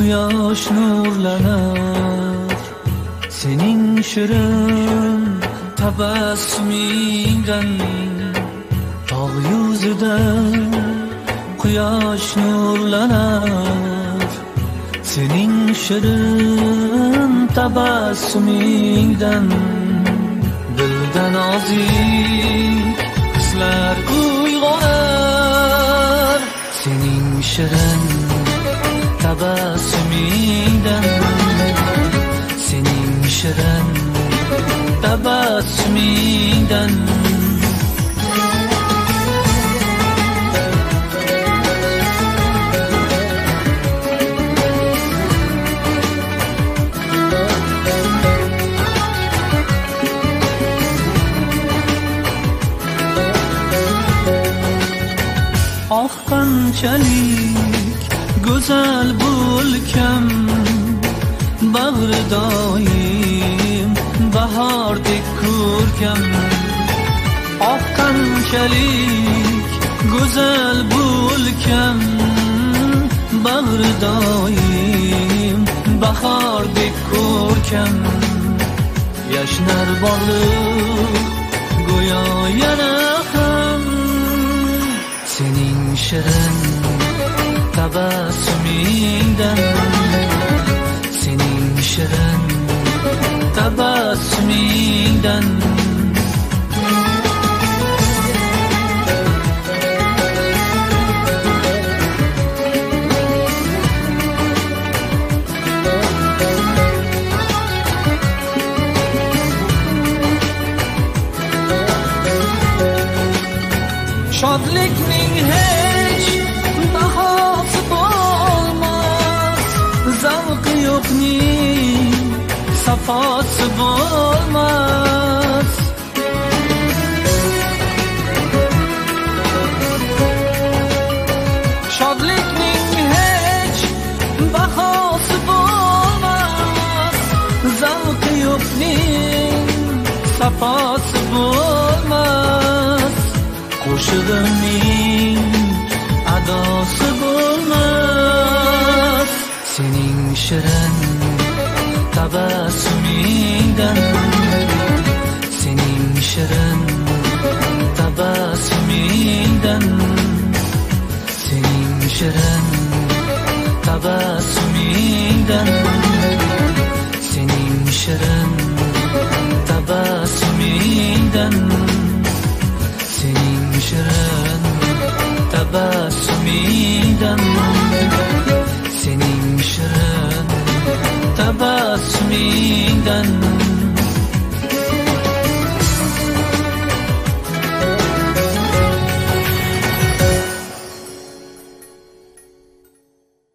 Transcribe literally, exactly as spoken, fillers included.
quyosh nurlanar sening shirin tabassumingdan. Tog' yuzida quyosh nurlanar sening shirin tabassumingdan. Dilda nozik hislar uyg'onar sening shirin tabassumingdan. Sening shirin tabassumingdan. Oh qanchalik go'zal bo'lkam bag'ri doim bahordek ko'rkam. Oh qanchalik go'zal bo'lkam bag'ri doim bahordek ko'rkam. Yashnar bog'liq go'yo yana ham sening shirin tabassumingdan. Sening shirin tabassumingdan. Shodlikning hech bahosi bo'lmas, zavqi yo'qning safosi bo'lmas. Shodlikning hech bahosi bo'lmas, zavqi yo'qning safosi bo'lmas. Qo'shig'imning adosi bo'lmas sening shirin tabassumingdan.